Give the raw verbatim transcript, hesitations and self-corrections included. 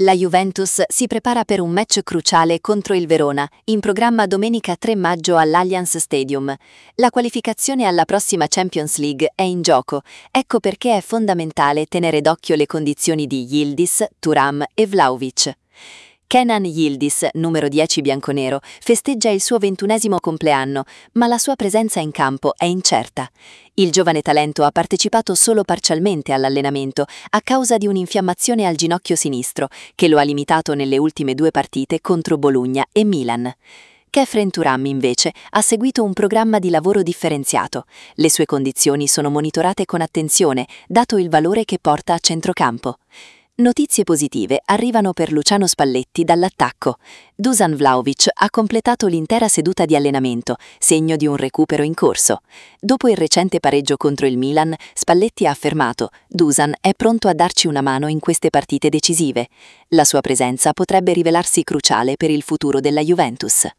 La Juventus si prepara per un match cruciale contro il Verona, in programma domenica tre maggio all'Allianz Stadium. La qualificazione alla prossima Champions League è in gioco, ecco perché è fondamentale tenere d'occhio le condizioni di Yildiz, Thuram e Vlahovic. Kenan Yildiz, numero dieci bianconero, festeggia il suo ventunesimo compleanno, ma la sua presenza in campo è incerta. Il giovane talento ha partecipato solo parzialmente all'allenamento a causa di un'infiammazione al ginocchio sinistro, che lo ha limitato nelle ultime due partite contro Bologna e Milan. Khéphren Thuram, invece, ha seguito un programma di lavoro differenziato. Le sue condizioni sono monitorate con attenzione, dato il valore che porta a centrocampo. Notizie positive arrivano per Luciano Spalletti dall'attacco. Dusan Vlahovic ha completato l'intera seduta di allenamento, segno di un recupero in corso. Dopo il recente pareggio contro il Milan, Spalletti ha affermato: Dusan è pronto a darci una mano in queste partite decisive. La sua presenza potrebbe rivelarsi cruciale per il futuro della Juventus.